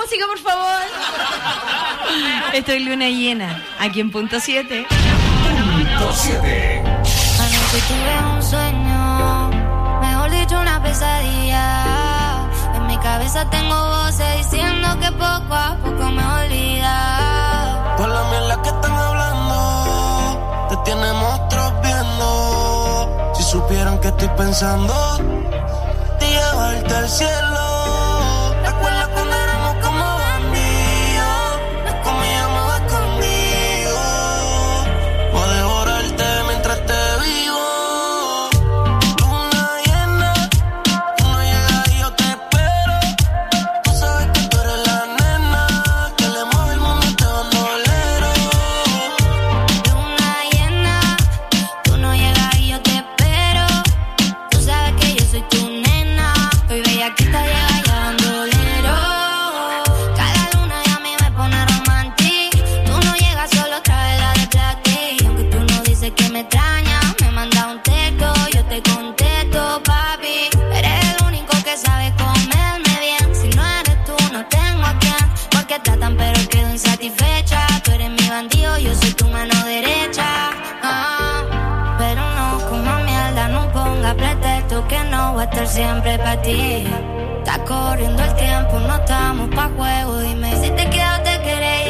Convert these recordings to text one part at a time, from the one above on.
música, por favor. Esto es Luna Llena, aquí en Punto 7. Punto 7. Anoche tuve un sueño, mejor dicho una pesadilla. En mi cabeza tengo voces diciendo que poco a poco me olvida. Por la mierda que están hablando, te tienen monstruos viendo. Si supieran que estoy pensando, de llevarte al cielo. Estar siempre para ti. Está corriendo el tiempo, no estamos pa' juego. Dime si te quedas o te quieres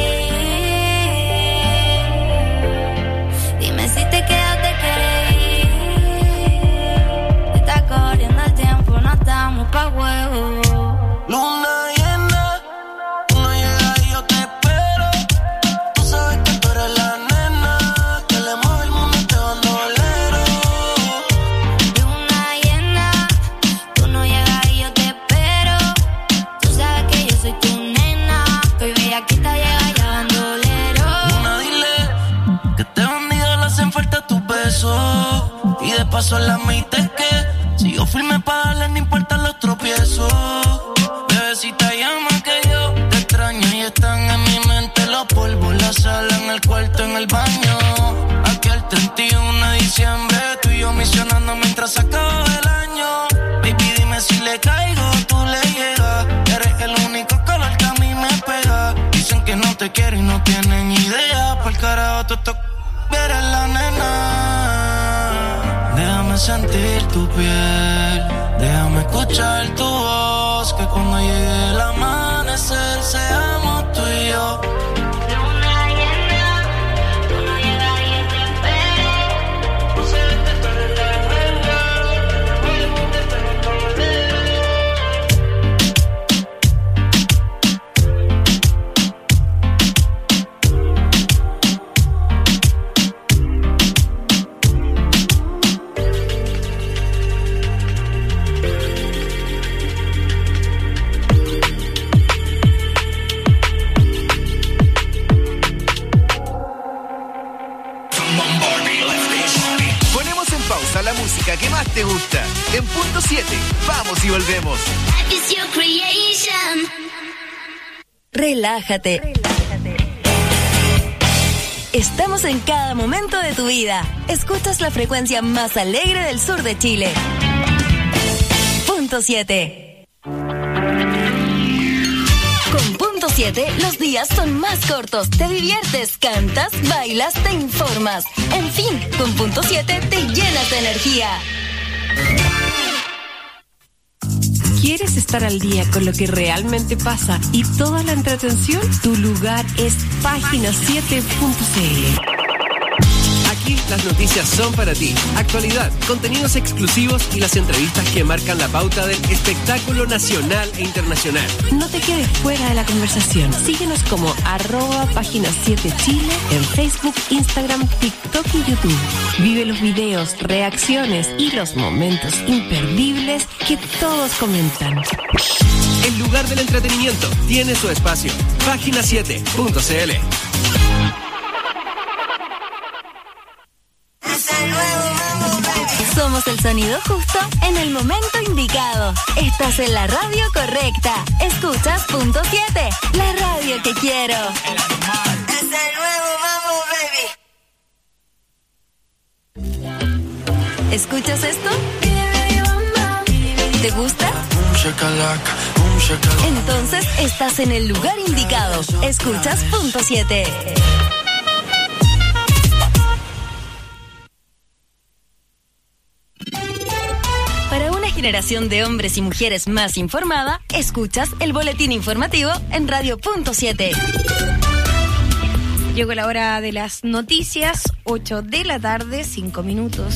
ir. Dime si te quedas o te quieres ir. Está corriendo el tiempo, no estamos pa' juego. Luna llena, tú no llegas y yo te espero. Tú sabes que tú eres la nena que le mueve el mundo a este bandolero. Luna llena, tú no llegas y yo te espero. Tú sabes que yo soy tu nena. Estoy bellaquita, llega ya bandolero. Luna, dile que este bandido le hacen falta tus besos. Y de paso la admites que si yo firme pa' darle no importa los tropiezos. Bebecita, llama que yo te extraño y están en mi mente los polvos, la sala, en el cuarto, en el baño. Aquí el 31 de diciembre, tú y yo misionando mientras se acaba el año. Baby, dime si le caigo, tú le llegas. Eres el único color que a mí me pega. Dicen que no te quiero y no tienen idea. Por carajo, tú eres la nena. Déjame sentir tu piel, déjame escuchar tu voz, que cuando llegue el amanecer seamos tú y yo. Luna llena, tú no llegas y yo te espero. Tú sabes que tú eres la nena, que le mueve el mundo Ponemos en pausa la música que más te gusta. En Punto 7, vamos y volvemos. It's your creation. Relájate. Estamos en cada momento de tu vida. Escuchas la frecuencia más alegre del sur de Chile. Punto 7. Con Punto 7, los días son más cortos. Te diviertes, cantas, bailas, te informas. En fin, con Punto 7 te llenas de energía. ¿Quieres estar al día con lo que realmente pasa y toda la entretención? Tu lugar es página7.cl. Aquí las noticias son para ti. Actualidad, contenidos exclusivos y las entrevistas que marcan la pauta del espectáculo nacional e internacional. No te quedes fuera de la conversación. Síguenos como @página7chile en Facebook, Instagram, TikTok y YouTube. Vive los videos, reacciones y los momentos imperdibles que todos comentan. El lugar del entretenimiento tiene su espacio. Página7.cl. Somos el sonido justo en el momento indicado. Estás en la radio correcta. Escuchas Punto 7, la radio que quiero. Es el nuevo Mambo, baby. ¿Escuchas esto? ¿Te gusta? Shakalaka. Entonces estás en el lugar indicado. Escuchas Punto 7. Para una generación de hombres y mujeres más informada, escuchas el boletín informativo en Radio Punto 7. Llegó la hora de las noticias, 8 de la tarde, 5 minutos.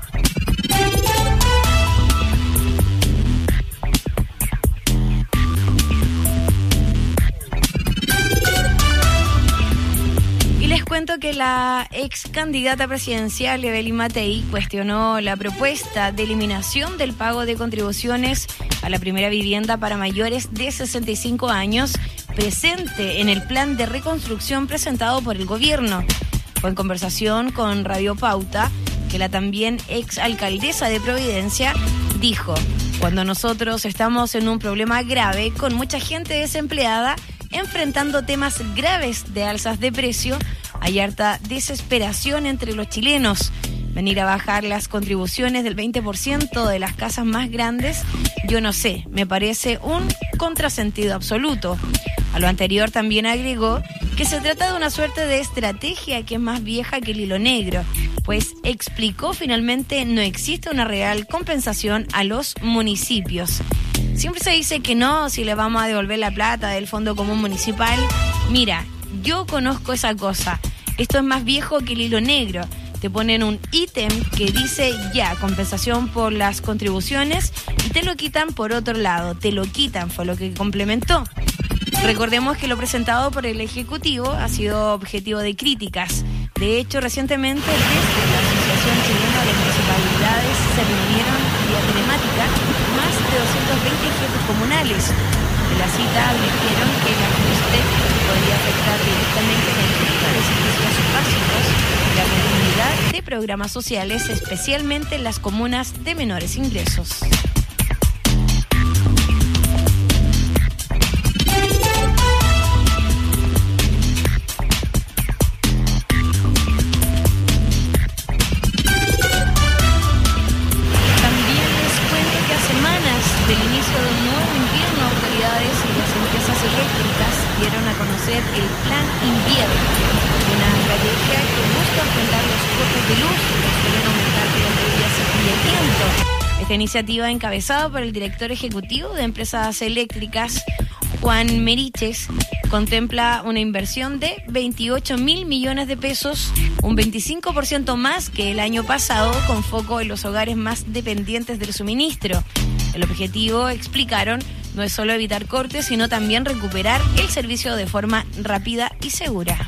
Les cuento que la ex candidata presidencial Evelyn Matei cuestionó la propuesta de eliminación del pago de contribuciones a la primera vivienda para mayores de 65 años presente en el plan de reconstrucción presentado por el gobierno. Fue en conversación con Radio Pauta que la también ex alcaldesa de Providencia dijo: cuando nosotros estamos en un problema grave con mucha gente desempleada, enfrentando temas graves de alzas de precio, hay harta desesperación entre los chilenos. Venir a bajar las contribuciones del 20% de las casas más grandes, yo no sé, me parece un contrasentido absoluto. A lo anterior también agregó que se trata de una suerte de estrategia que es más vieja que el hilo negro, pues explicó finalmente no existe una real compensación a los municipios. Siempre se dice que no, si le vamos a devolver la plata del Fondo Común Municipal. Mira, yo conozco esa cosa. Esto es más viejo que el hilo negro. Te ponen un ítem que dice ya, compensación por las contribuciones, y te lo quitan por otro lado. Te lo quitan, fue lo que complementó. Recordemos que lo presentado por el Ejecutivo ha sido objetivo de críticas. De hecho, recientemente desde la Asociación Chilena de Municipalidades se reunieron vía telemática más de 220 jefes comunales. En la cita advirtieron que el ajuste podría afectar directamente la entrega de servicios básicos y la continuidad de programas sociales, especialmente en las comunas de menores ingresos. Del inicio de un nuevo invierno, autoridades y las empresas eléctricas dieron a conocer el Plan Invierno, una estrategia que busca enfrentar los cortes de luz que suelen aumentar las lluvias y el viento. Esta iniciativa, encabezada por el director ejecutivo de Empresas Eléctricas, Juan Meriches, contempla una inversión de 28.000 millones de pesos, un 25% más que el año pasado, con foco en los hogares más dependientes del suministro. El objetivo, explicaron, no es solo evitar cortes, sino también recuperar el servicio de forma rápida y segura.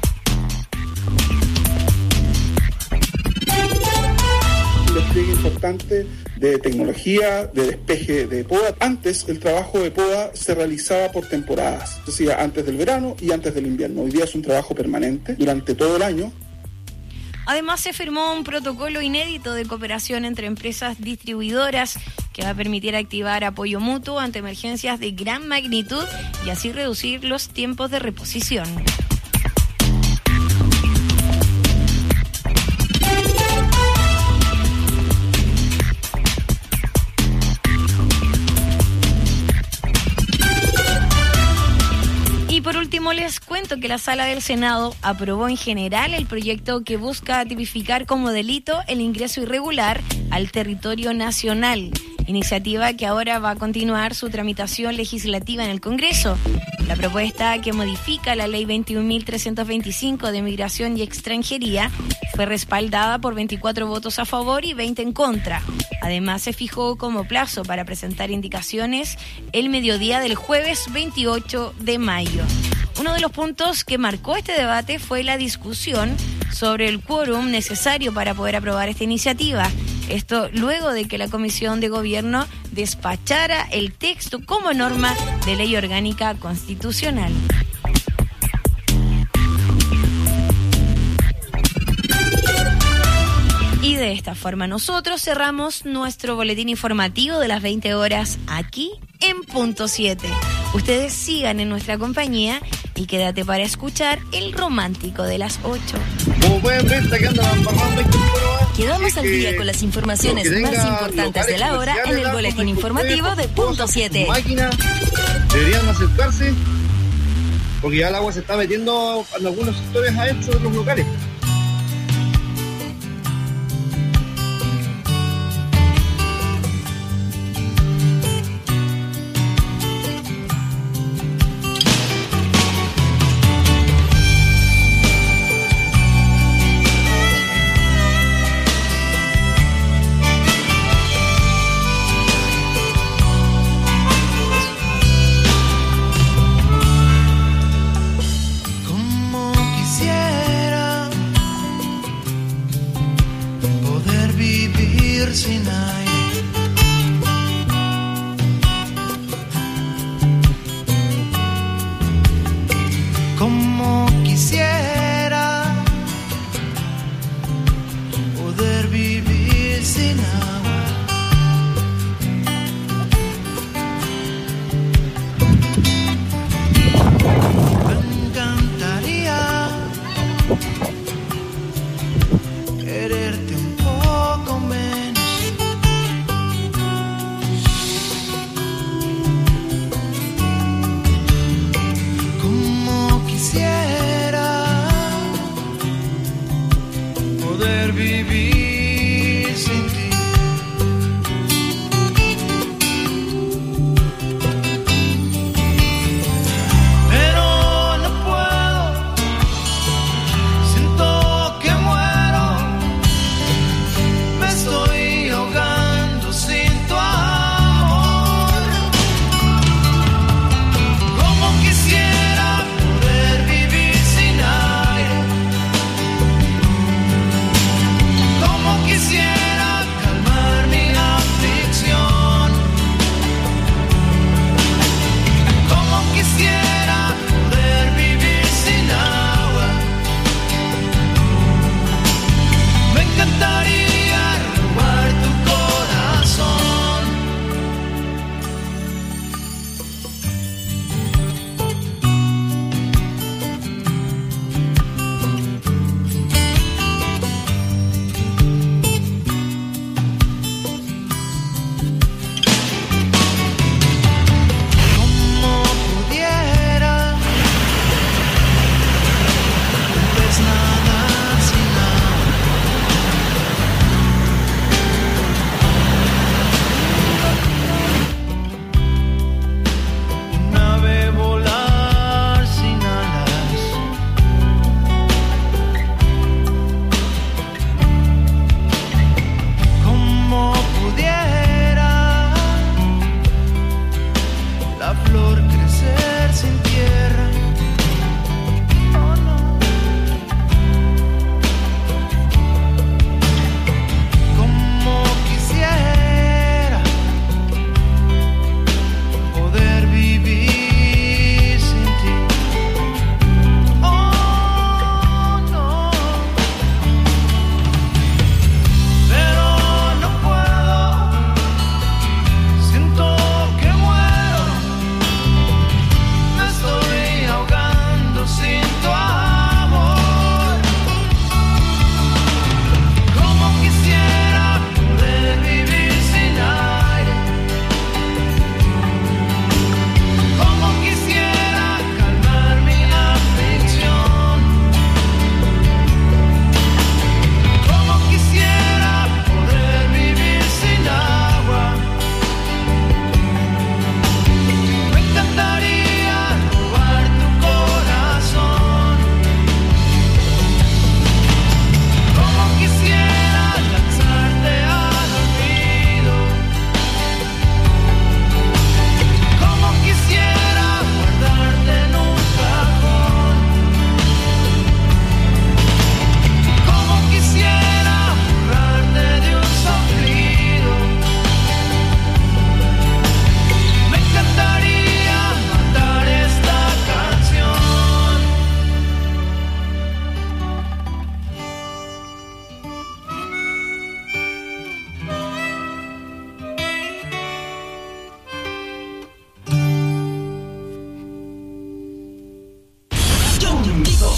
Un despliegue importante de tecnología, de despeje de poda. Antes el trabajo de poda se realizaba por temporadas, es decir, antes del verano y antes del invierno. Hoy día es un trabajo permanente durante todo el año. Además, se firmó un protocolo inédito de cooperación entre empresas distribuidoras que va a permitir activar apoyo mutuo ante emergencias de gran magnitud y así reducir los tiempos de reposición. Por último, les cuento que la Sala del Senado aprobó en general el proyecto que busca tipificar como delito el ingreso irregular al territorio nacional, iniciativa que ahora va a continuar su tramitación legislativa en el Congreso. La propuesta, que modifica la Ley 21.325 de Migración y Extranjería, fue respaldada por 24 votos a favor y 20 en contra. Además, se fijó como plazo para presentar indicaciones el mediodía del jueves 28 de mayo. Uno de los puntos que marcó este debate fue la discusión sobre el quórum necesario para poder aprobar esta iniciativa. Esto luego de que la Comisión de Gobierno despachara el texto como norma de ley orgánica constitucional. Y de esta forma nosotros cerramos nuestro boletín informativo de las 20 horas aquí en Punto 7. Ustedes sigan en nuestra compañía y quédate para escuchar el romántico de las 8. Como pueden ver, está quedando la parranda. Quedamos al día con las informaciones más importantes de la hora en el boletín informativo de Punto 7. Máquina, deberían acercarse porque ya el agua se está metiendo en algunos sectores adentro de los locales. Sin aire, como quisiera poder vivir sin agua. Me encantaría quererte un poco menos. Poder vivir sin ti. Pero no puedo, siento que muero, me estoy ahogando sin tu amor. Como quisiera poder vivir sin aire.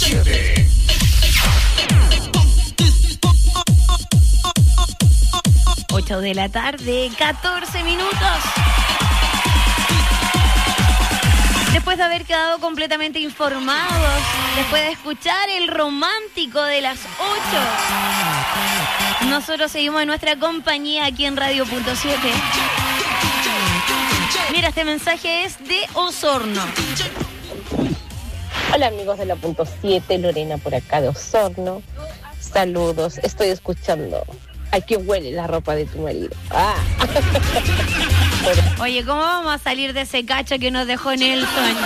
7. 8 de la tarde, 14 minutos. Después de haber quedado completamente informados, después de escuchar el romántico de las 8, nosotros seguimos en nuestra compañía aquí en Radio.7. Mira, este mensaje es de Osorno. Hola amigos de la Punto 7, Lorena por acá de Osorno. Saludos, estoy escuchando. ¿A qué huele la ropa de tu marido? Ah. Oye, ¿cómo vamos a salir de ese cacho que nos dejó Nelson?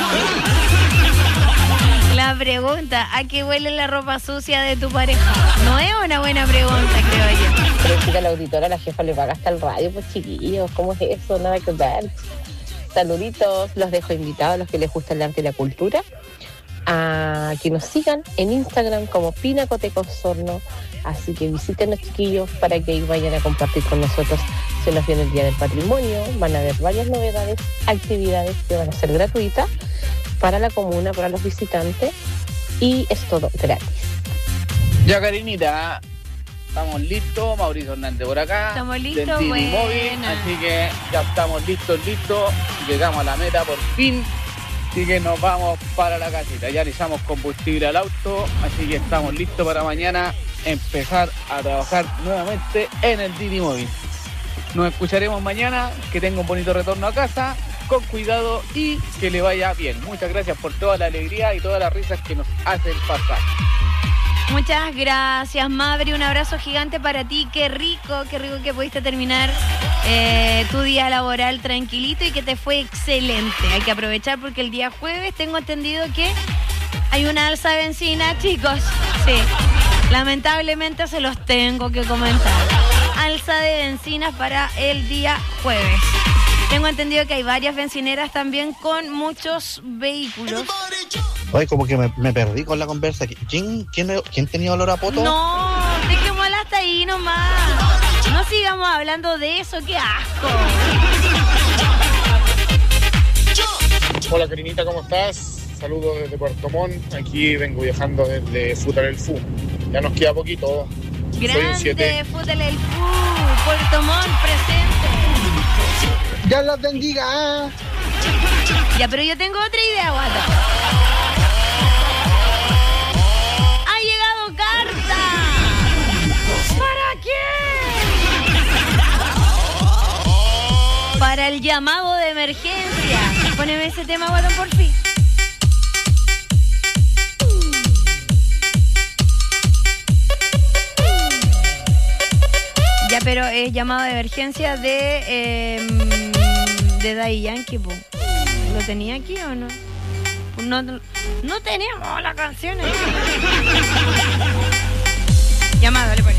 La pregunta, ¿a qué huele la ropa sucia de tu pareja? No es una buena pregunta, creo yo. Pero chica, la auditora, la jefa le paga hasta el radio, pues chiquillos, ¿cómo es eso? Nada que ver. Saluditos, los dejo invitados a los que les gusta el arte y la cultura, a que nos sigan en Instagram como Pinacoteca Osorno. Así que visítenos, chiquillos, para que vayan a compartir con nosotros. Se nos viene el Día del Patrimonio, van a haber varias novedades, actividades que van a ser gratuitas para la comuna, para los visitantes, y es todo gratis. Ya, Karinita, estamos listos, Mauricio Hernández por acá. Estamos listos, del Didi Móvil, así que ya estamos listos, llegamos a la meta por fin. Así que nos vamos para la casita, ya le echamos combustible al auto, así que estamos listos para mañana empezar a trabajar nuevamente en el Didi Móvil. Nos escucharemos mañana, que tenga un bonito retorno a casa, con cuidado y que le vaya bien. Muchas gracias por toda la alegría y todas las risas que nos hacen pasar. Muchas gracias, Mavri, un abrazo gigante para ti, qué rico que pudiste terminar tu día laboral tranquilito y que te fue excelente. Hay que aprovechar porque el día jueves tengo entendido que hay una alza de bencina, chicos. Sí, lamentablemente se los tengo que comentar. Alza de bencinas para el día jueves. Tengo entendido que hay varias bencineras también con muchos vehículos. Oye, como que me perdí con la conversa. ¿Quién tenía olor a poto? No, dejémosla hasta ahí nomás. No sigamos hablando de eso, qué asco. Hola, Karinita, ¿cómo estás? Saludos desde Puerto Montt. Aquí vengo viajando desde Futal el Fu. Ya nos queda poquito. Grande, Futal el Fu. Puerto Montt presente. ¡Ya los bendiga! Ya, pero yo tengo otra idea, guata. ¡Ha llegado carta! ¿Para qué? Para el llamado de emergencia. Póneme ese tema, guatón, por fin. Ya, pero es llamado de emergencia de Daddy Yankee, po. ¿Lo tenía aquí o no? No tenemos la canción. Llamado, dale, pues.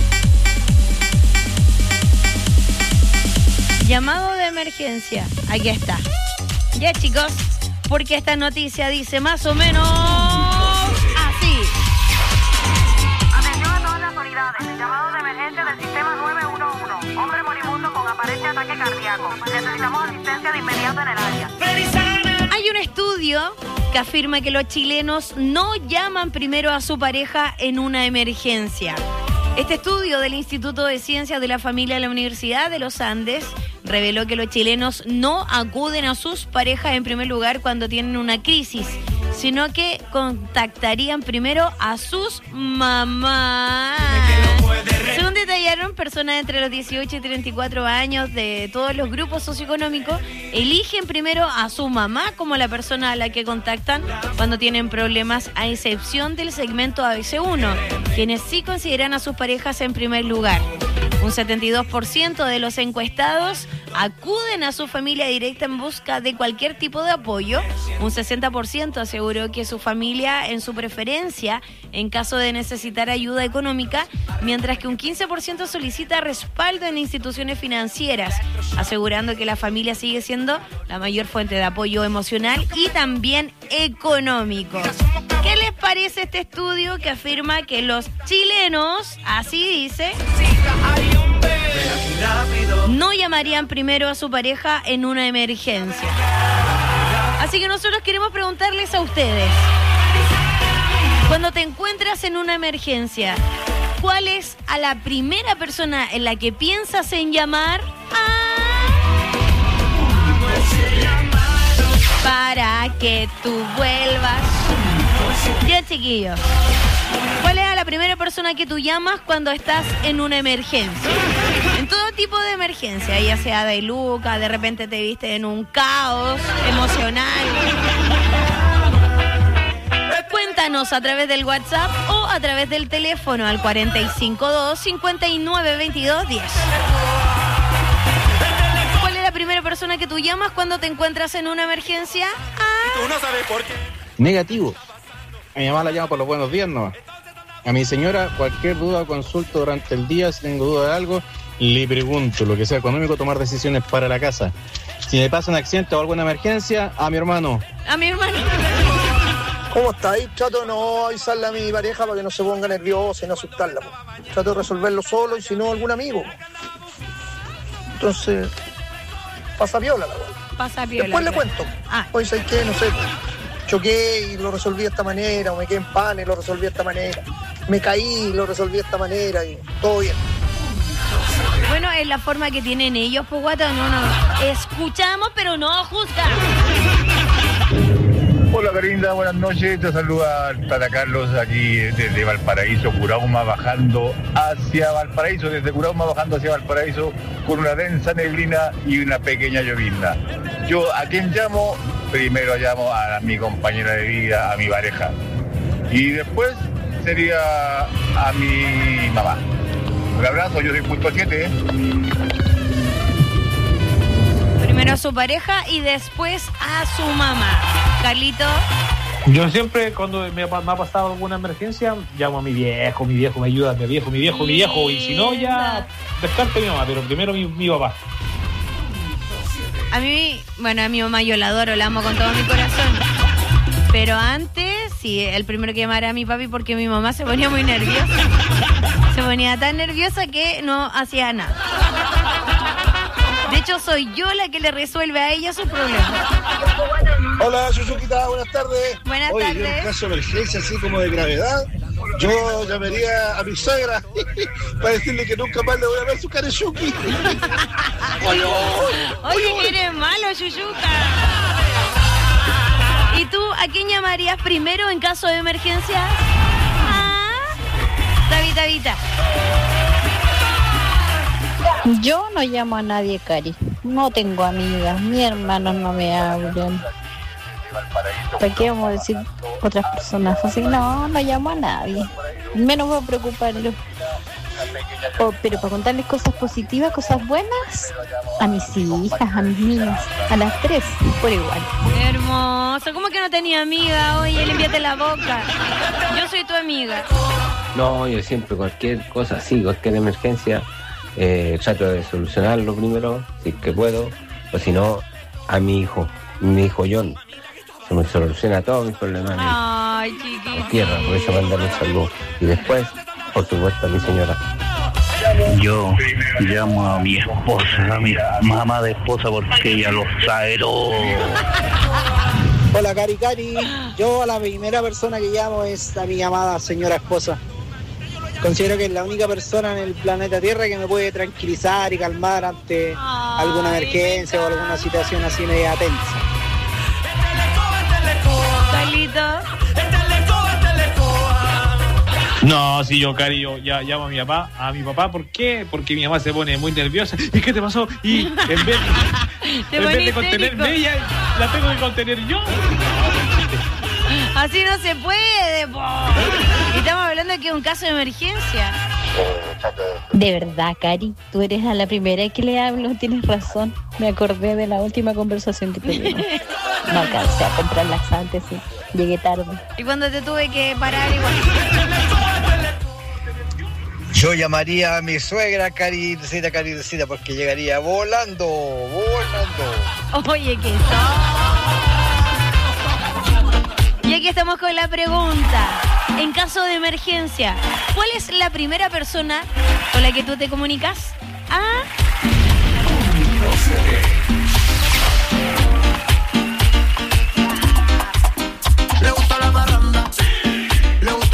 Llamado de emergencia. Aquí está. Ya, chicos, porque esta noticia dice más o menos así. Atención a todas las unidades. Llamado de emergencia del sistema 911. Hombre moribundo con aparente ataque cardíaco. Necesitamos asistencia de inmediato en el área. Hay un estudio que afirma que los chilenos no llaman primero a su pareja en una emergencia. Este estudio del Instituto de Ciencias de la Familia de la Universidad de los Andes reveló que los chilenos no acuden a sus parejas en primer lugar cuando tienen una crisis, sino que contactarían primero a sus mamás. Según detallaron, personas entre los 18 y 34 años de todos los grupos socioeconómicos eligen primero a su mamá como la persona a la que contactan cuando tienen problemas, a excepción del segmento ABC1, quienes sí consideran a sus parejas en primer lugar. Un 72% de los encuestados acuden a su familia directa en busca de cualquier tipo de apoyo. Un 60% aseguró que su familia en su preferencia en caso de necesitar ayuda económica, mientras que un 15% solicita respaldo en instituciones financieras, asegurando que la familia sigue siendo la mayor fuente de apoyo emocional y también económico. ¿Qué les parece este estudio que afirma que los chilenos, así dice, no llamarían primero a su pareja en una emergencia? Así que nosotros queremos preguntarles a ustedes, Cuando te encuentras en una emergencia, ¿cuál es a la primera persona en la que piensas en llamar? Para que tú vuelvas. Ya, chiquillos. ¿Cuál es a la primera persona que tú llamas cuando estás en una emergencia? En todo tipo de emergencia, ya sea de Luca, de repente te viste en un caos emocional. Cuéntanos a través del WhatsApp o a través del teléfono al 452-5922-10. ¿Cuál es la primera persona que tú llamas cuando te encuentras en una emergencia? Tú no sabes por qué. Negativo. A mi mamá la llamo por los buenos días, ¿no? A mi señora, cualquier duda o consulta durante el día, si tengo duda de algo, le pregunto, lo que sea económico, tomar decisiones para la casa. Si me pasa un accidente o alguna emergencia, a mi hermano. A mi hermano. ¿Cómo está ahí? Trato de no avisarle a mi pareja para que no se ponga nerviosa y no asustarla. Po. Trato de resolverlo solo y si no, algún amigo. Entonces, pasa piola la weá. Pasa piola. Después le cuento. Hoy sé que, no sé, choqué y lo resolví de esta manera, o me quedé en pan y lo resolví de esta manera. Me caí y lo resolví de esta manera y todo bien. Bueno, es la forma que tienen ellos, pues guata, no, escuchamos pero no juzgamos. Hola Carinda, buenas noches, te saluda Tata Carlos aquí desde Valparaíso, Curauma, bajando hacia Valparaíso, desde Curauma bajando hacia Valparaíso con una densa neblina y una pequeña llovizna. Yo, ¿a quién llamo? Primero llamo a mi compañera de vida, a mi pareja, y después sería a mi mamá. Un abrazo, yo soy punto 7. Primero a su pareja y después a su mamá. Carlito. Yo siempre, cuando me ha pasado alguna emergencia, llamo a mi viejo me ayuda, mi viejo, y si no, ya descarte a mi mamá, pero primero mi papá. A mí, bueno, a mi mamá yo la adoro, la amo con todo mi corazón. Pero antes, sí, el primero que llamara a mi papi porque mi mamá se ponía muy nerviosa. Se ponía tan nerviosa que no hacía nada. De hecho, soy yo la que le resuelve a ella sus problemas. Hola, Suzuquita, buenas tardes. Buenas tardes. tardes. Yo en caso de emergencia así como de gravedad, yo llamaría a mi suegra para decirle que nunca más le voy a ver su carechuki. Oye, eres malo, Yuyuca. ¿Y tú a quién llamarías primero en caso de emergencia? Vita. Yo no llamo a nadie, Cari. No tengo amigas, mis hermanos no me hablan. ¿Para qué vamos a decir otras personas? Así no llamo a nadie. Menos voy a preocuparlo. Pero para contarles cosas positivas, cosas buenas, a mis hijas, a mis niñas, a las 3, por igual. Hermoso, ¿cómo que no tenía amiga? Oye, límpiate la boca. Yo soy tu amiga. No, yo siempre cualquier cosa así, cualquier emergencia, trato de solucionarlo primero, si es que puedo, o si no, a mi hijo John. Se me soluciona todos mis problemas. Ay, chiquito. Tierra, por eso mandarle un saludo. Y después, por supuesto, a mi señora. Yo llamo a mi esposa, a mi mamá de esposa, porque ella lo sabe todo. Hola, Cari. Yo a la primera persona que llamo es a mi amada señora esposa. Considero que es la única persona en el planeta Tierra que me puede tranquilizar y calmar ante alguna emergencia o alguna situación así media tensa. Carlito. No, si yo, Cari, yo ya llamo a mi papá, ¿por qué? Porque mi mamá se pone muy nerviosa. ¿Y qué te pasó? Y en vez de contenerme ella, la tengo que contener yo. Así no se puede, po. Y estamos hablando de que es un caso de emergencia. De verdad, Cari, tú eres a la primera que le hablo, tienes razón. Me acordé de la última conversación que tuvimos. No alcancé a comprar laxantes, sí. Llegué tarde. Y cuando te tuve que parar igual. Yo llamaría a mi suegra Caridecita, porque llegaría volando. Oye, ¿qué Y aquí estamos con la pregunta. En caso de emergencia, ¿cuál es la primera persona con la que tú te comunicas? Le gusta la parranda, le gusta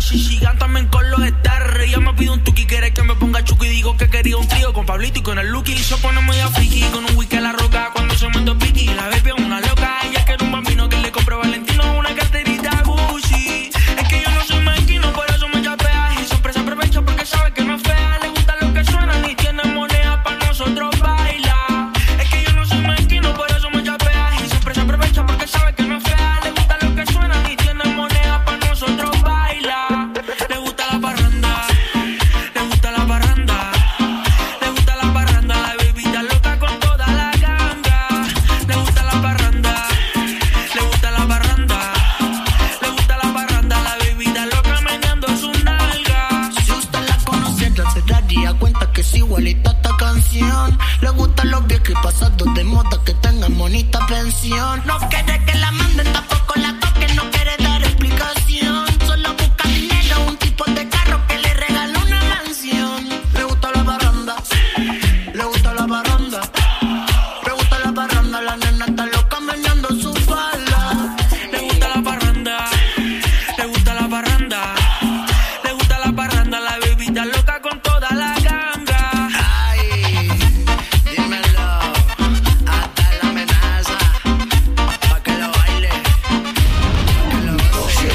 Shigan también con los STR. Ella me pide un tuki, quiere que me ponga chuki. Digo que quería un trío con Pablito y con el Lucky. Se pone medio friki con un whisky a la roca. Cuando se manda piqui, la baby es una loca. Ella quiere un bambino que le compre Valentino, una carterita Gucci. Es que yo no soy mezquino, por eso me chapea. Y siempre se aprovecha porque sabe que no es fea. Le gusta lo que suena, ni tiene moneda para nosotros bailar. Es que yo no soy mezquino, por eso me chapea. Y siempre se aprovecha porque sabe que no es fea. Le gusta lo que suena, ni tiene moneda para nosotros bailar. Le gusta la parranda, le gusta la parranda, le gusta la parranda, la bebida loca con toda la ganga. Le gusta la parranda, le gusta la parranda, le gusta la parranda, la bebida loca meneando su nalga. Si usted la conociera se daría cuenta que es igualita a esta canción. Le gustan los viejos y pasados de moda que tengan bonita pensión. No quiere que la manden, tampoco la toquen, no quiere dar explicación. Solo busca dinero, un tipo de carro que le regala una mansión. Le gusta la parranda, le gusta la parranda, le gusta la parranda, la nena está loca meneando su falda. Le gusta la parranda, le gusta la parranda, le gusta la parranda, la bebida loca con toda la ganga. Ay, dímelo, hasta la amenaza, pa' que lo baile, pa' que lo goce.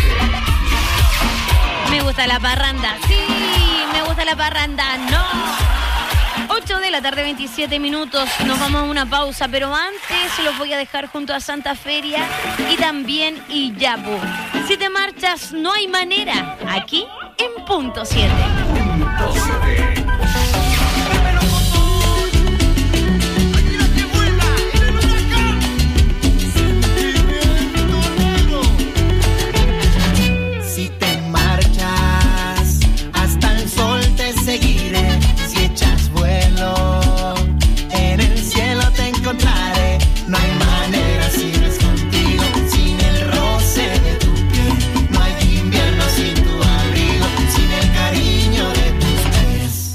Me gusta la parranda, sí, me gusta la parranda, no. 8 de la tarde, 27 minutos, nos vamos a una pausa, pero antes los voy a dejar junto a Santa Feria y también Iyapu. Si te marchas, no hay manera, aquí en Punto 7. Si te marchas, hasta el sol te seguiré. Si echas vuelo, en el cielo te encontraré. No hay manera si no es contigo, sin el roce de tu piel. No hay invierno sin tu abrigo, sin el cariño de tus pies.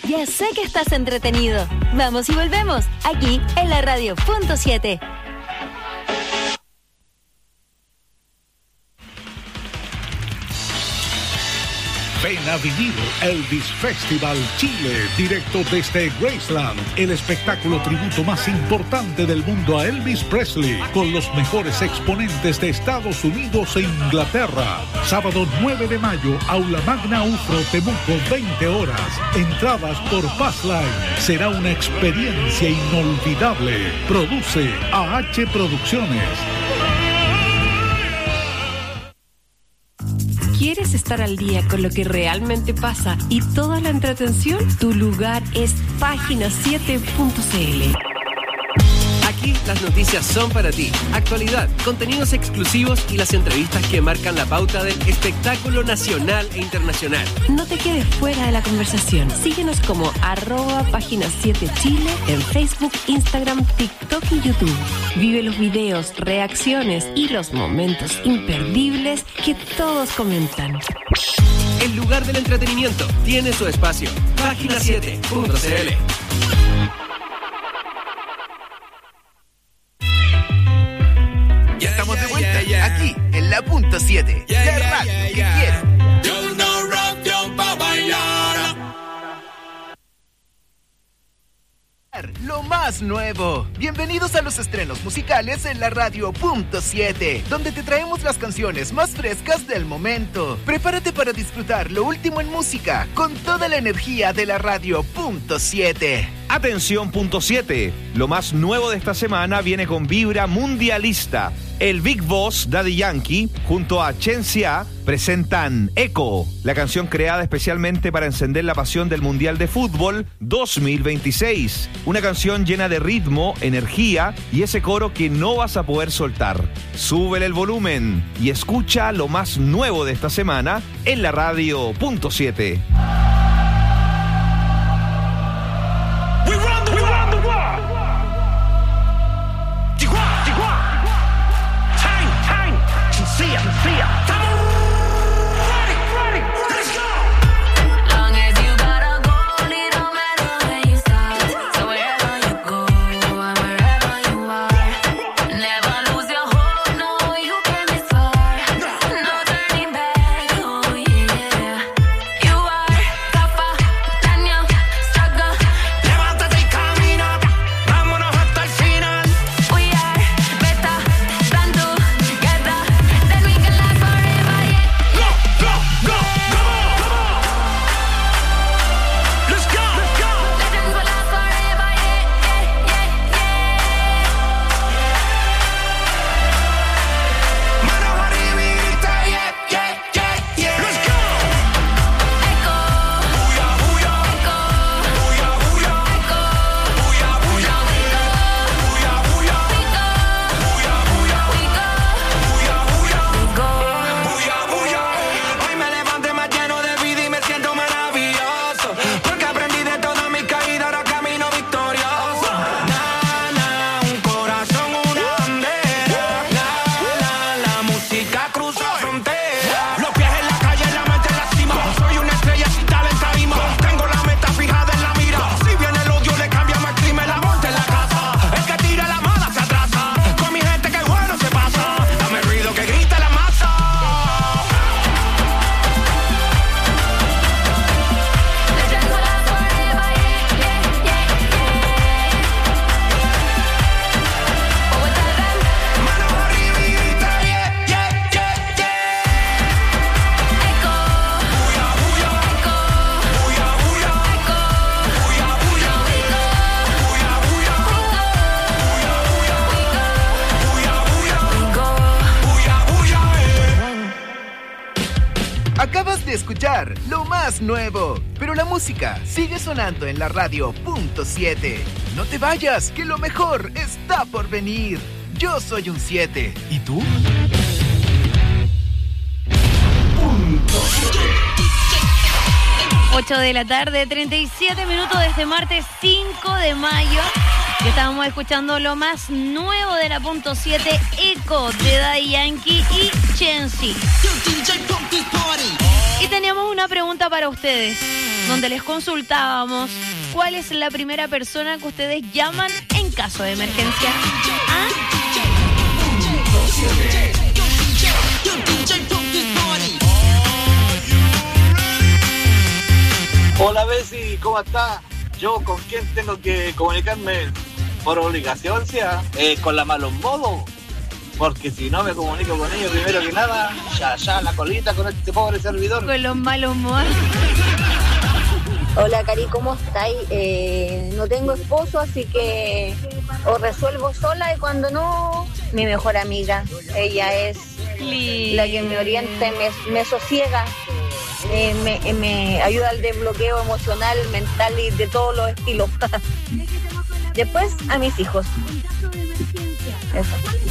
Ya sé que estás entretenido. Vamos y volvemos, aquí en la radio punto 7. Ven a vivir Elvis Festival Chile, directo desde Graceland, el espectáculo tributo más importante del mundo a Elvis Presley, con los mejores exponentes de Estados Unidos e Inglaterra. Sábado 9 de mayo, Aula Magna Ufro, Temuco, 20 horas. Entradas por Passline. Será una experiencia inolvidable. Produce AH Producciones. ¿Quieres estar al día con lo que realmente pasa y toda la entretención? Tu lugar es página7.cl. Aquí las noticias son para ti. Actualidad, contenidos exclusivos y las entrevistas que marcan la pauta del espectáculo nacional e internacional. No te quedes fuera de la conversación. Síguenos como @página7chile en Facebook, Instagram, TikTok y YouTube. Vive los videos, reacciones y los momentos imperdibles que todos comentan. El lugar del entretenimiento tiene su espacio. Página7.cl. Ya estamos de vuelta, aquí, en la punto 7, la radio que quiero. Yo no radio pa' bailar. Lo más nuevo. Bienvenidos a los estrenos musicales en la radio punto 7, donde te traemos las canciones más frescas del momento. Prepárate para disfrutar lo último en música con toda la energía de la radio punto 7. Atención punto 7, lo más nuevo de esta semana viene con vibra mundialista. El Big Boss Daddy Yankee junto a Chen Xia presentan Echo, la canción creada especialmente para encender la pasión del Mundial de Fútbol 2026. Una canción llena de ritmo, energía y ese coro que no vas a poder soltar. Súbele el volumen y escucha lo más nuevo de esta semana en la radio punto 7. Acabas de escuchar lo más nuevo, pero la música sigue sonando en la radio punto 7. No te vayas, que lo mejor está por venir. Yo soy un 7. ¿Y tú? Punto 7. 8 de la tarde, 37 minutos de este martes 5 de mayo. Que estábamos escuchando lo más nuevo de la punto 7, Echo de Daddy Yankee y Chen Xia. Y teníamos una pregunta para ustedes, donde les consultábamos cuál es la primera persona que ustedes llaman en caso de emergencia. ¿Ah? Hola Bessie, ¿cómo está? Yo con quién tengo que comunicarme por obligación, con la malos modos. Porque si no me comunico con ellos, primero que nada, ya la colita con este pobre servidor. Con los malos modos. Hola Cari, ¿cómo estáis? No tengo esposo, así que o resuelvo sola y cuando no, mi mejor amiga. Ella es la que me orienta, me sosiega, me ayuda al desbloqueo emocional, mental y de todos los estilos. Después a mis hijos. Eso.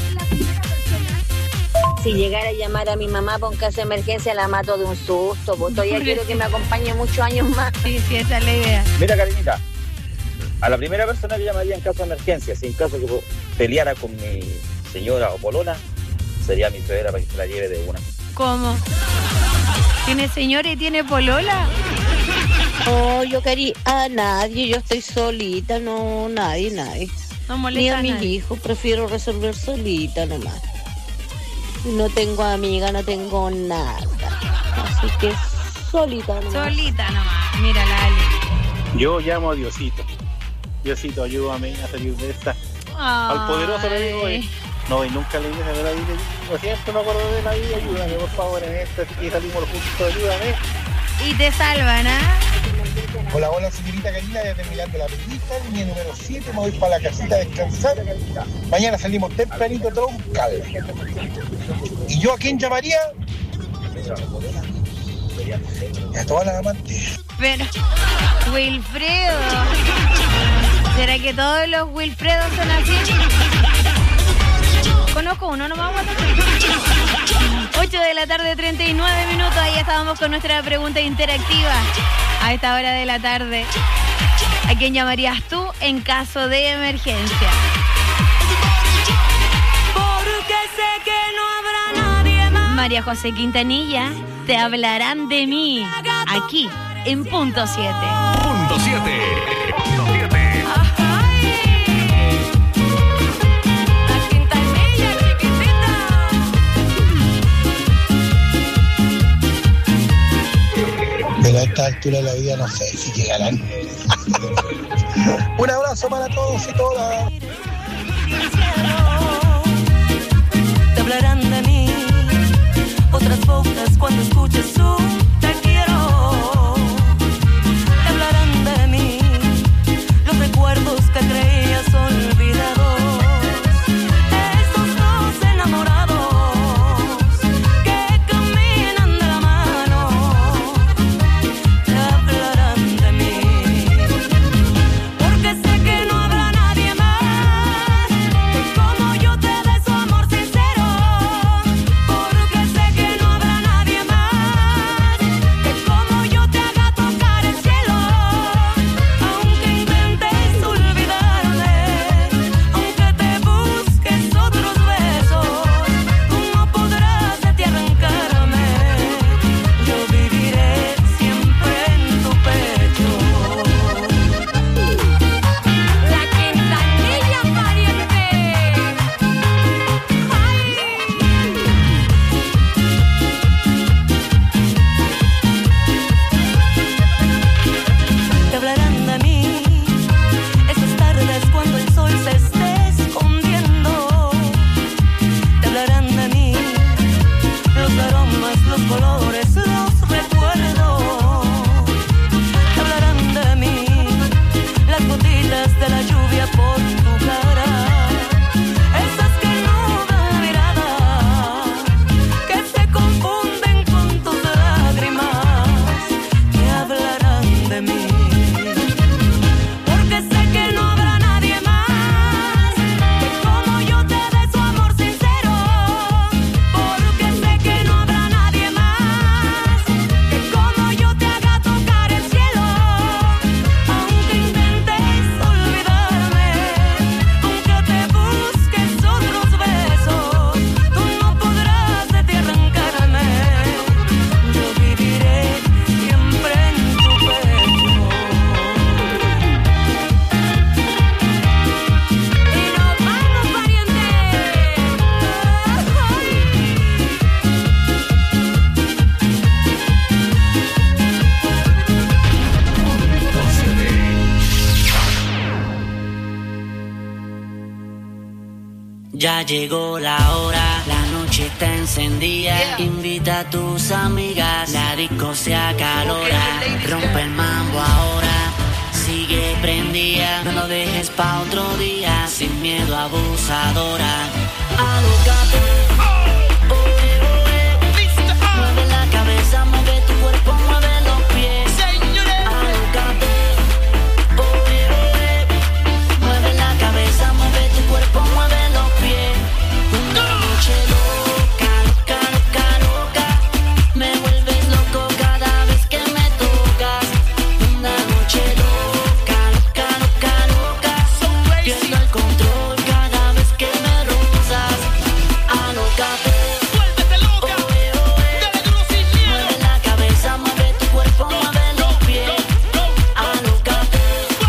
Si llegara a llamar a mi mamá por un caso de emergencia, la mato de un susto, porque todavía quiero que me acompañe muchos años más. Sí, esa es la idea. Mira, Karinita, a la primera persona que llamaría en caso de emergencia, si en caso que peleara con mi señora o polona, sería mi suegra para que se la lleve de una. ¿Cómo? ¿Tiene señora y tiene polola? Oh, yo quería a nadie, yo estoy solita, no, nadie. No molesta ni a nadie. mis hijos, prefiero resolver solita nomás. No tengo amiga, no tengo nada. Así que solita nomás. Solita nomás, mira la Ale. Yo llamo a Diosito. Diosito, ayúdame a salir de esta. Al poderoso le digo, no voy nunca a la iglesia de la vida. Yo siempre me acuerdo de la vida, ayúdame por favor en esta, así que salimos juntos, ayúdame. Y te salvan, ¿ah? Hola, señorita Karina, desde Mirando la Pelita, línea número 7, me voy para la casita a descansar. Mañana salimos tempranito, troncal. ¿Y yo a quién llamaría? A todas las amantes. Pero, Wilfredo, ¿será que todos los Wilfredos son así? Conozco uno, no me aguanto. 8 de la tarde, 39 minutos. Ahí estábamos con nuestra pregunta interactiva. A esta hora de la tarde, ¿a quién llamarías tú en caso de emergencia? Porque sé que no habrá nadie más. María José Quintanilla, te hablarán de mí. Aquí, en Punto 7. Punto 7. Pero a esta altura de la vida no sé si llegarán. Un abrazo para todos y todas. Te hablarán de mí, otras bocas cuando escuches su te quiero. Te hablarán de mí, los recuerdos que creías olvidados. Esos dos enamorados que caminan de la mano. Te hablarán de mí, porque sé que no habrá nadie más como yo te dé su amor sincero. Porque sé que no habrá nadie más Ya llegó la hora, la noche está encendida. Invita a tus amigas, la disco se acalora. Rompe el mambo ahora, sigue prendida. No lo dejes pa' otro día, sin miedo abusadora. Alócate, mueve la cabeza, mueve tu cuerpo, mueve los pies. Alócate, mueve la cabeza, mueve tu cuerpo, mueve los pies. Una noche loca, loca, loca, loca. Me vuelves loco cada vez que me tocas. Una noche loca, loca, loca, loca. Pierdo el control cada vez que me rozas. Alócate. Mueve la cabeza, mueve tu cuerpo, mueve los pies. Alócate.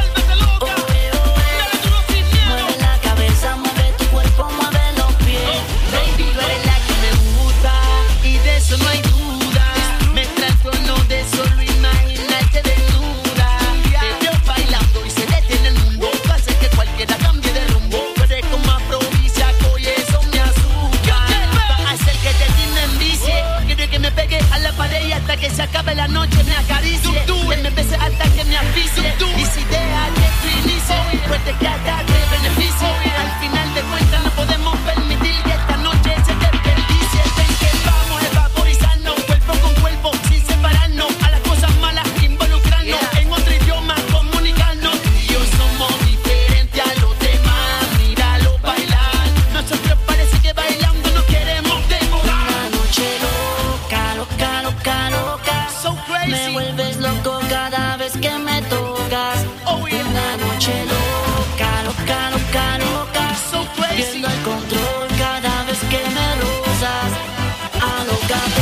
Mueve la cabeza, mueve tu cuerpo, mueve los pies. Baby, tú eres la que me gusta y de eso no hay duda. Me trastorno de solo imaginarte desnuda. Te veo bailando y se detiene el mundo. Hace que cualquiera cambie de rumbo. Tú eres como afrodisíaco y eso me asusta. Va a hacer que te tiene en bici. Quiero que me pegue a la pared y hasta que se acabe la noche me acaricie. Que me bese hasta que me asfixie. Y si deja que tú inicie, pues te queda que beneficie. Al final de cuentas no podemos permitir que esta noche se desperdicie. Ven que vamos a evaporizarnos cuerpo con cuerpo sin separarnos. A las cosas malas involucrarnos. En otro idioma comunicarnos. Y hoy somos diferentes a los demás. Míralo bailar. Nosotros parece que bailando nos queremos devorar. Una noche loca, loca, loca, loca. So crazy. Me vuelves loco cada vez que me tocas. Una noche loca, loca, loca, loca. So crazy. Pierdo el control cada vez que me rozas. Alócate.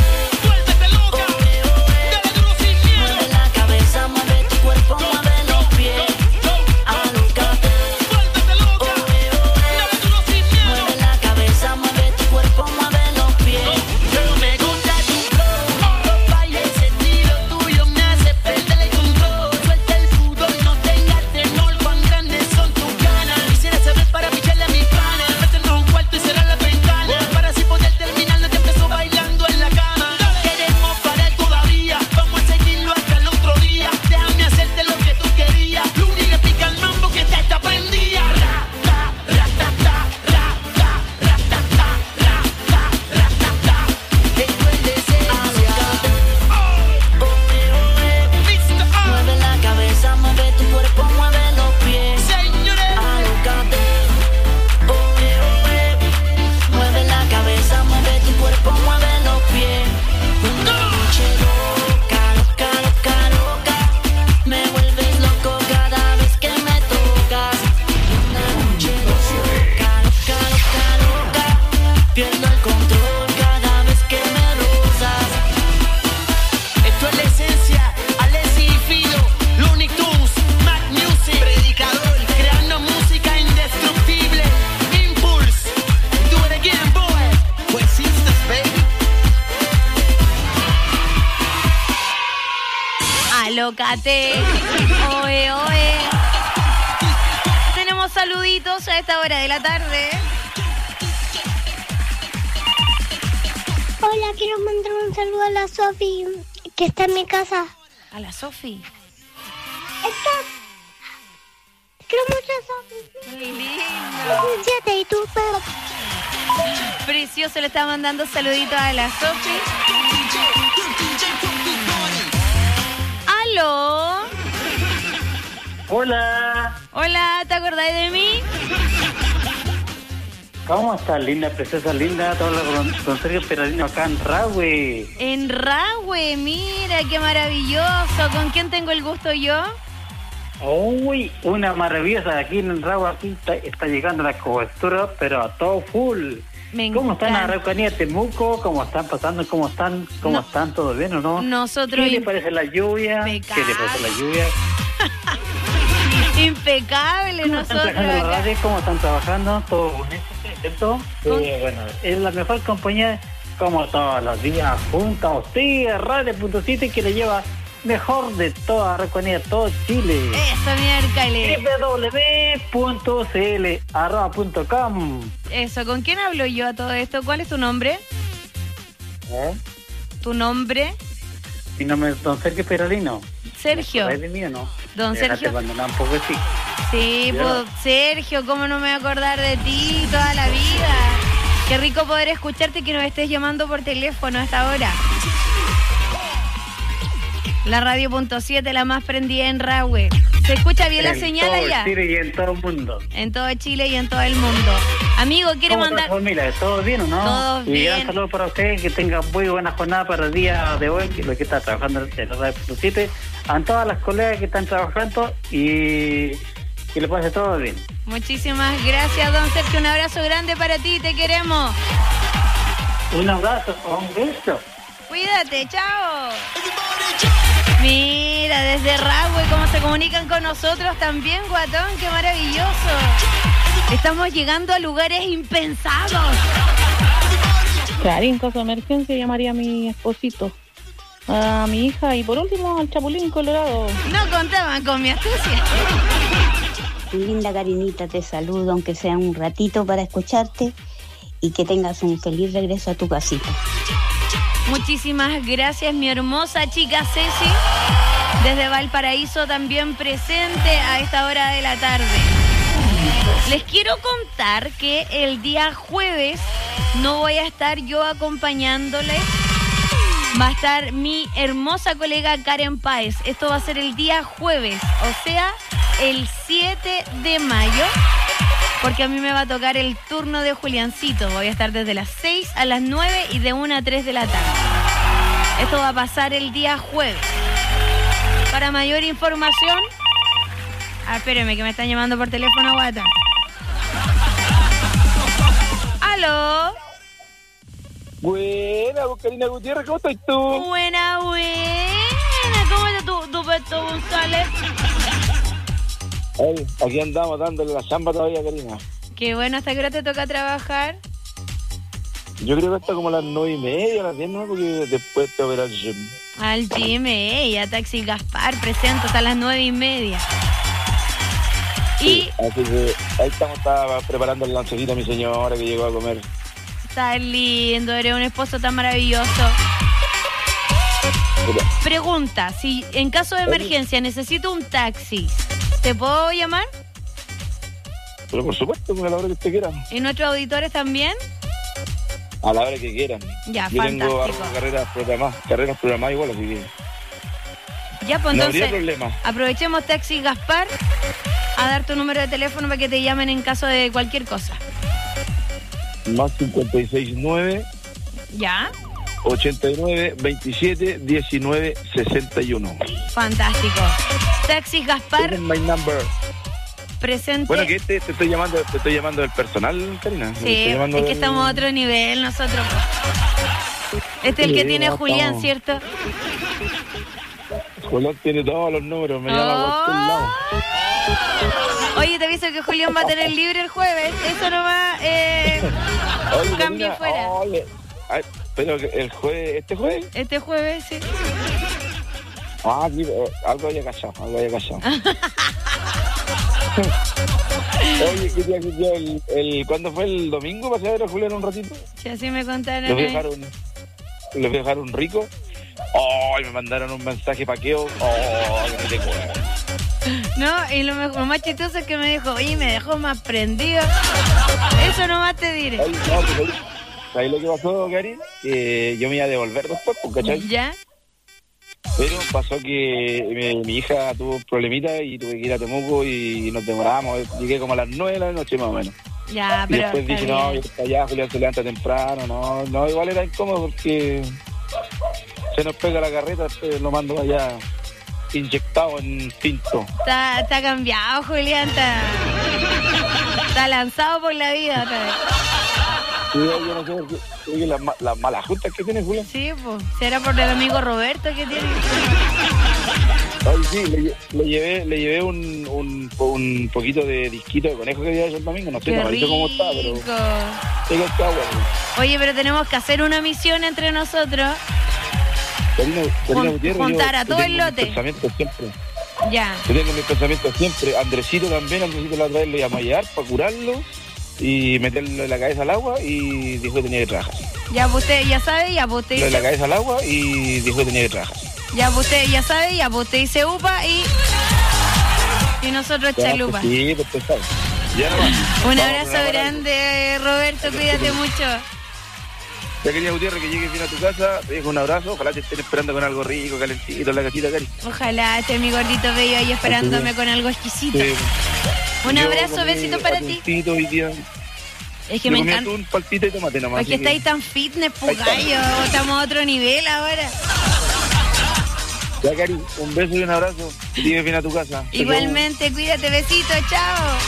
Mueve la cabeza, mueve tu cuerpo, mueve los pies. Alócate. Mueve la cabeza, mueve tu cuerpo, mueve los pies. Pero me gusta tu flow, baile ese estilo tuyo me hace perder el control. Suelta el fútbol, no tengas temor, cuán grandes son tus ganas. Quisiera saber para picharle a mis planes, meternos un cuarto y cerrar la ventana, para así poder terminar lo que empezó bailando en la cama. Queremos parar todavía, vamos a seguirlo hasta el otro día. Déjame hacerte lo que tú querías, Luni le pica el mambo que te está prendida. Mueve la cabeza, mueve tu cuerpo, mueve los pies. Alócate. Mueve la cabeza, mueve tu cuerpo, mueve los pies. Una noche loca, loca, loca, loca. Me vuelves loco cada vez que me tocas. Una noche loca, loca, loca, loca. Pierdo el control cada vez que me rozas. Esto es la esencia, Alessi y Fido, Looney Tunes, Mac Music, Predicador, creando música indestructible, Impulse, do it again, boy, pues sisters, baby. Alócate. Oe, oe. Tenemos saluditos a esta hora de la tarde. Hola, quiero mandar un saludo a la Sofi, que está en mi casa. A la Sofi. Quiero mucho a Sofi. Muy lindo. 7 y tú, pero... Precioso, le está mandando saluditos a la Sofi. ¿Aló? Hola. Hola, ¿te acordás de mí? ¿Cómo estás, linda, preciosa, linda? Todo con Sergio Peralino acá en Rahue. En Rahue, mira, qué maravilloso. ¿Con quién tengo el gusto yo? Uy, una maravillosa. Aquí en Rahue, aquí está llegando la cobertura, pero a todo full. ¿Cómo están la Araucanía, Temuco? ¿Cómo están pasando? ¿Cómo están? ¿Todo bien o no? Nosotros... ¿Qué le parece la lluvia? ¿Qué le parece la lluvia? Impecable, nosotros acá. ¿Cómo están trabajando? ¿Todo bonito? ¿Cierto? Bueno, es la mejor compañía, como todos los días, junto a usted, Radio.7, que le lleva mejor de toda Araucanía, todo Chile. Eso, miércoles. www.cl@.com. Eso, ¿con quién hablo yo a todo esto? ¿Cuál es tu nombre? ¿Tu nombre? Mi nombre es Don Sergio Peralino. Sergio. ¿Es de mí o no? Don Sergio. Un poco sí. Sí, pues Sergio, ¿cómo no me voy a acordar de ti toda la vida? Qué rico poder escucharte y que nos estés llamando por teléfono a esta hora. La radio.7, la más prendida en Rahue. ¿Se escucha bien la señal allá? En todo Chile y en todo el mundo. En todo Chile y en todo el mundo. Amigo, ¿quiere mandar...? Familia, ¿todo bien o no? Todo bien. Y gran saludo para ustedes, que tengan muy buena jornada para el día de hoy, que lo que está trabajando en la radio.7, a todas las colegas que están trabajando y que le pase todo bien. Muchísimas gracias, don Sergio. Un abrazo grande para ti, te queremos. Un abrazo, un beso. Cuídate, chao. Mira, desde Rahue, cómo se comunican con nosotros también, guatón, qué maravilloso. Estamos llegando a lugares impensados. Claro, en caso de emergencia llamaría a mi esposito, a mi hija y por último al Chapulín Colorado. No contaban con mi astucia. Linda Karinita, te saludo, aunque sea un ratito para escucharte y que tengas un feliz regreso a tu casita. Muchísimas gracias, mi hermosa chica Ceci, desde Valparaíso también presente a esta hora de la tarde. Les quiero contar que el día jueves no voy a estar yo acompañándoles, va a estar mi hermosa colega Karen Páez. Esto va a ser el día jueves, o sea, el 7 de mayo. Porque a mí me va a tocar el turno de Juliancito. Voy a estar desde las 6 a las 9 y de 1 a 3 de la tarde. Esto va a pasar el día jueves. Para mayor información... espérenme que me están llamando por teléfono, guata. ¿Aló? Buena, Karina Gutiérrez, ¿cómo estás tú? Buena. ¿Cómo está tu Beto González? Hey, aquí andamos dándole la chamba todavía, Karina. Qué bueno, ¿hasta qué hora te toca trabajar? Yo creo que hasta como a las 9:30, a las 10, ¿no? Porque después te voy a ver al gym. Al gym, a Taxi Gaspar, presento hasta las 9:30. Sí, así que ahí estaba preparando el lancecito a mi señora que llegó a comer. Está lindo, eres un esposo tan maravilloso. Mira. Pregunta, si en caso de emergencia necesito un taxi, ¿te puedo llamar? Pero por supuesto, a la hora que usted quiera. ¿Y nuestros auditores también? A la hora que quieran. Ya, yo fantástico. tengo carreras programadas igual, así que... Ya, pues no entonces, habría problema. aprovechemos Taxi Gaspar a dar tu número de teléfono para que te llamen en caso de cualquier cosa. Más 569... ¿Ya? 89 27 19 61. Fantástico. Taxi Gaspar. This is my number. Presente. Bueno, que te estoy llamando del personal, Karina. Sí, es que estamos a otro nivel nosotros. Este es el que tiene Julián, estamos. ¿cierto? Julián tiene todos los números, me llama a cualquier lado. Oye, te aviso que Julián va a tener libre el jueves. Eso no va cambie fuera. Ay, pero el jueves, ¿este jueves? Este jueves, sí. Aquí, algo había cachado. Oye, ¿qué día ¿cuándo fue el domingo? ¿Pasé a ver a Julián un ratito? Si así me contaron. Les voy a dejar un rico. Oh, me mandaron un mensaje paqueo. Oh, que no te acuerdas. No, y lo más chistoso es que me dijo, oye, me dejó más prendido. Eso nomás te diré. Oye, no, pero ¿sabes lo que pasó, Karin? Que yo me iba a devolver después, ¿cachai? ¿Ya? Pero pasó que mi hija tuvo un problemita y tuve que ir a Temuco y nos demoramos. Llegué como a las 9 de la noche más o menos. Ya, y pero después dije, no, yo está allá, Julián se levanta temprano. No, igual era incómodo porque se nos pega la carreta, lo mando allá inyectado en tinto. Está cambiado, Julián, está lanzado por la vida otra vez. Sí, yo no sé, las malas juntas que tiene Julián. Sí, pues, será por el amigo Roberto que tiene. Ay, sí, le llevé un poquito de disquito de conejo que había hecho el domingo, no sé, no sé cómo está, pero está bueno. Oye, pero tenemos que hacer una misión entre nosotros. Karina Gutiérrez, juntar a todo el lote. Pensamiento siempre. Ya. Yo tengo mis pensamientos siempre. Andresito también, Andresito la otra vez lo llamó a llevar para curarlo y meterle la cabeza al agua y dijo que tenía que trabajar. Ya usted ya sabe, ya usted dice... la cabeza al agua y dijo que tenía que trabajar. Ya usted ya sabe, ya usted dice upa y nosotros chalupa. Pues sí, pues está. Ya nomás. Un abrazo grande, Roberto, cuídate mucho. Ya quería, Gutiérrez, que llegues bien a tu casa, te dejo un abrazo, ojalá te estén esperando con algo rico, calentito en la casita, Cari. Ojalá esté mi gordito bello ahí esperándome con algo exquisito. Sí. Un abrazo, besito para ti. Es que me encanta. Un palpito y tomate nomás. Porque estáis tan fitness, pues gallo, estamos a otro nivel ahora. Ya, Cari, un beso y un abrazo, que llegues bien a tu casa. Igualmente, cuídate, besito, chao.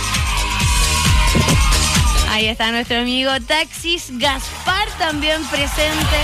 Ahí está nuestro amigo Taxis Gaspar también presente.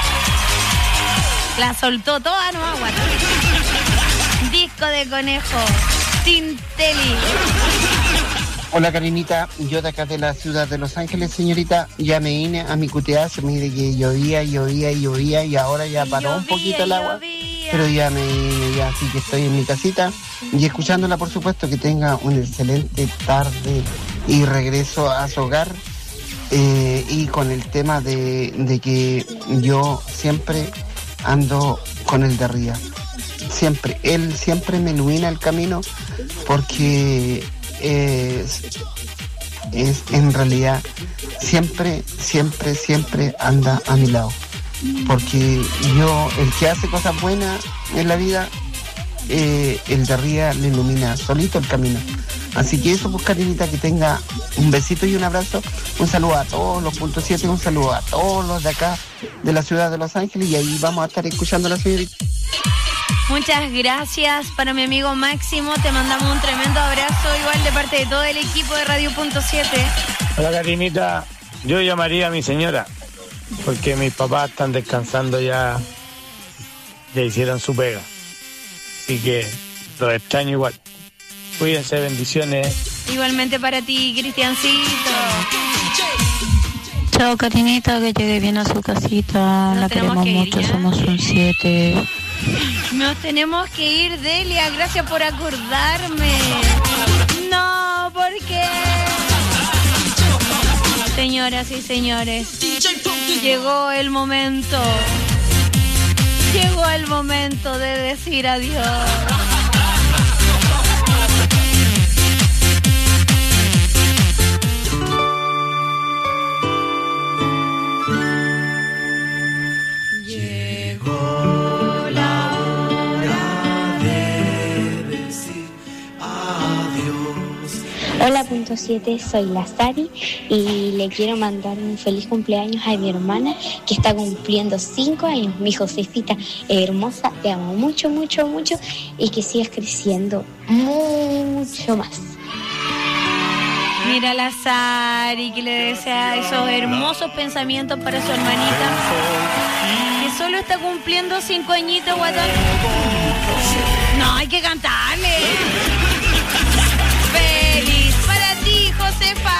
La soltó toda, no aguanta. Disco de conejo, Tinteli. Hola Karinita, yo de acá de la ciudad de Los Ángeles, señorita, ya me vine a mi cuteada, se me dice que llovía y ahora ya paró un poquito el agua, pero ya me vine ya, así que estoy en mi casita y escuchándola, por supuesto. Que tenga una excelente tarde y regreso a su hogar, y con el tema de que yo siempre ando con el de arriba, siempre, él siempre me ilumina el camino porque es en realidad siempre anda a mi lado, porque yo, el que hace cosas buenas en la vida, el de arriba le ilumina solito el camino. Así que eso, pues, Karinita, que tenga un besito y un abrazo, un saludo a todos los .7, un saludo a todos los de acá de la ciudad de Los Ángeles, y ahí vamos a estar escuchando a la señorita. Muchas gracias para mi amigo Máximo, te mandamos un tremendo abrazo, igual de parte de todo el equipo de Radio.7. Hola Karinita, yo llamaría a mi señora, porque mis papás están descansando ya hicieron su pega, así que los extraño igual. Cuídense, bendiciones. Igualmente para ti, Cristiancito. Chao Karinita, que llegue bien a su casita, la queremos mucho, ¿ya? Somos un 7. Nos tenemos que ir, Delia, gracias por acordarme. No, ¿por qué? Señoras y señores, llegó el momento de decir adiós. Hola .7, soy la Sari y le quiero mandar un feliz cumpleaños a mi hermana que está cumpliendo 5 años. Mi Josefita hermosa, te amo mucho, mucho, mucho y que sigas creciendo mucho más. Mira la Sari que le desea esos hermosos pensamientos para su hermanita que solo está cumpliendo 5 añitos, guatón. No, hay que cantarle. Feliz para ti, Josefa.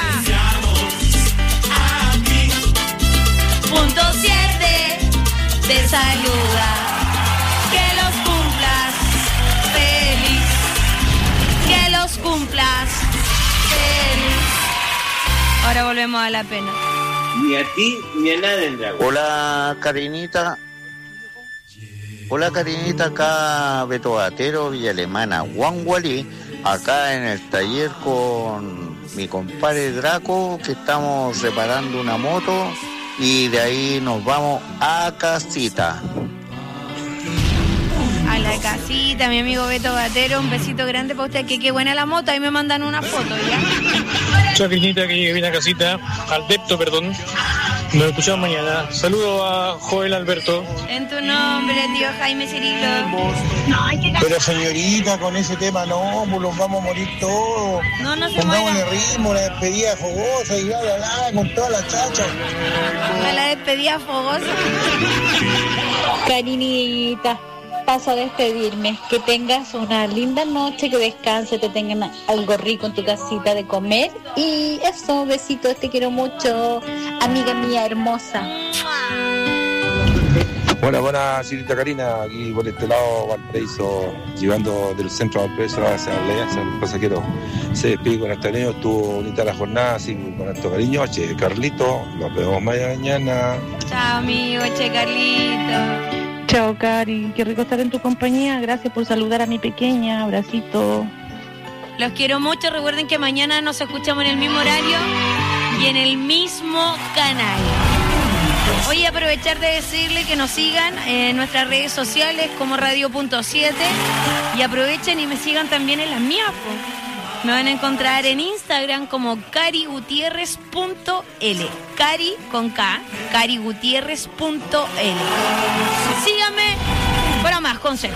.7 te saluda. Que los cumplas feliz. Que los cumplas feliz. Ahora volvemos a la pena. Ni a ti ni a nadie en Dragón. Hola Karinita. Hola Karinita, acá Beto Batero, Villa Alemana, Guangualí. Acá en el taller con mi compadre Draco, que estamos reparando una moto y de ahí nos vamos a casita. A la casita, mi amigo Beto Batero, un besito grande para usted, que qué buena la moto, ahí me mandan una foto, ¿ya? Chao, Cristina, que llegue bien a casita, al Depto, perdón. Nos escuchamos mañana. Saludos a Joel Alberto. En tu nombre, tío Jaime Cirilo. No, hay que... Pero señorita, con ese tema no, pues los vamos a morir todos. No se pongámosle ritmo, una despedida fogosa y bla, bla, bla, con todas las chachas. La despedida fogosa. Karinita, paso a despedirme. Que tengas una linda noche, que descanse, te tengan algo rico en tu casita de comer. Y eso, besitos, te quiero mucho, amiga mía hermosa. Buena, señorita Karina, aquí por este lado, Valparaíso, llegando del centro de Valparaíso hacia el pasajero. Se despide con este cariño, estuvo bonita la jornada, así con harto cariño. Che, Carlito, nos vemos mañana. Chao, amigo, che, Carlito. Chao, Cari, qué rico estar en tu compañía. Gracias por saludar a mi pequeña, abracito. Los quiero mucho, recuerden que mañana nos escuchamos en el mismo horario y en el mismo canal. Voy a aprovechar de decirle que nos sigan en nuestras redes sociales como Radio.7 y aprovechen y me sigan también en las mías. Me van a encontrar en Instagram como carigutierrez.l. Cari con K, carigutierrez.l. Síganme para más consejos.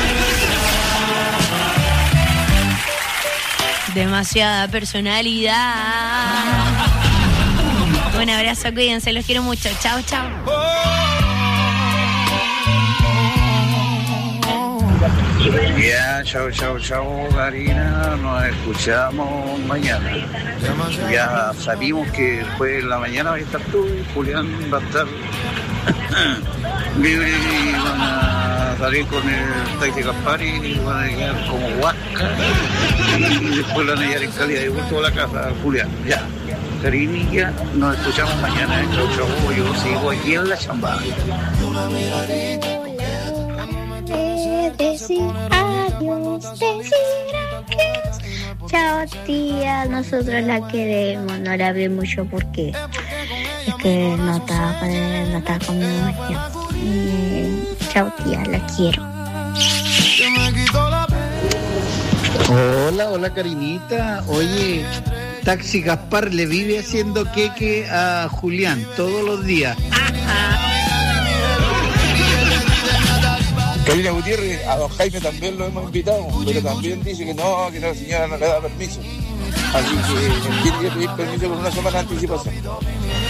Demasiada personalidad. Un abrazo, cuídense, los quiero mucho. Chao, chao. Ya, chao, Karina. Nos escuchamos mañana. Ya sabimos que después de la mañana va a estar tú, Julián va a estar libre y van a salir con el taxi Campari y van a llegar como huasca y después la van a llevar en calidad de vuelta a la casa, Julián. Ya. Carinilla, nos escuchamos mañana. Chau, yo sigo aquí en la chamba. Chao, tía, nosotros la queremos, no la ve mucho porque es que no está conmigo más tiempo. Chao, tía, la quiero. Hola, Karinita. Oye, Taxi Gaspar le vive haciendo queque a Julián todos los días. Karina Gutiérrez, a don Jaime también lo hemos invitado, pero también dice que la señora no le da permiso. Así que tiene que pedir permiso con una semana de anticipación.